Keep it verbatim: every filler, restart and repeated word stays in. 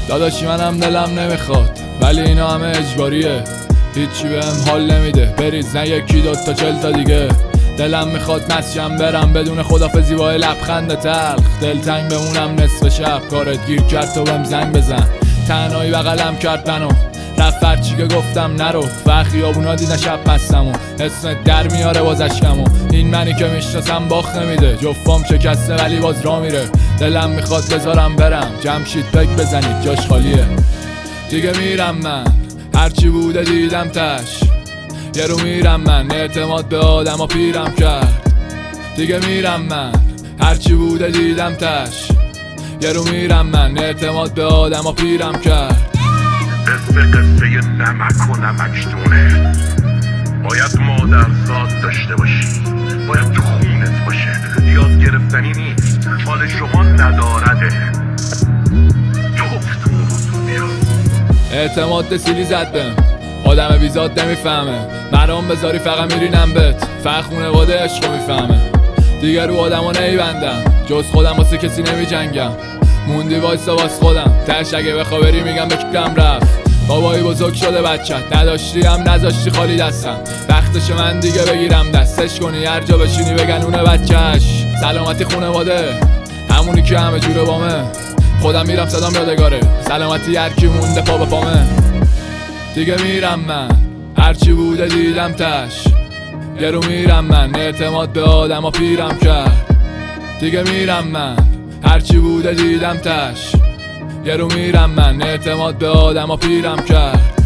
داداشی منم دلم نمیخواد ولی اینا همه اجباریه، هیچی بهم حال نمیده بریز نه یکی دوتا چل تا دیگه. دلم میخواد مسجم برم بدون خدافزی با لبخند تلخ، دلتنگ بمونم نصف شب کارت گیر کرد تو بهم زنگ بزن. تنهایی بغلم کرد منو رفت هرچی که گفتم نرو و خیابونا دیدن شب مستمو اسمت در میاره باز اشکمو. این منی که میشناسم باخت نمیده جفام شکسته ولی باز را میره. دلم میخواد بذارم برم جمشید بگ بزنید جاش خالیه. دیگه میرم من هرچی بوده دیدم تش، یه رو میرم من اعتماد به آدم ها پیرم کرد. دیگه میرم من هرچی بوده دیدم تش، یه رو میرم من اعتماد به آدم ها پیرم کرد. قصه قصه نمک و نمکدونه، باید مادر زاد داشته باشی، باید تو خونت باشه، یاد گرفتنی نیست مال شما ندارده. اعتماد سیلی زد بهم آدم بیزاد نمیفهمه، مرام بذاری فقط میرینم بهت فقط خونواده عشقو میفهمه. دیگه رو آدم ها نیبندم جز خودم واسه کسی نمی جنگم، موندی وایسا واس خودم تش اگه بخوا بری میگم بکم رفت. بابایی بزرگ شده بچت نداشتی هم نذاشتی خالی دستم، وقتش من دیگه بگیرم دستش کنی هر جا بشینی بگنونه بچهش. سلامتی خونواده همونی که همه جوره بامه، خودم میرم صدام یادگاره سلامتی هر کی مونده پا به پامه. دیگه میرم من هرچی بوده دیدم تش، یه رو میرم من اعتماد به آدم ها پیرم کرد. دیگه میرم من هرچی بوده دیدم تش، یه رو میرم من اعتماد به آدم ها پیرم کرد.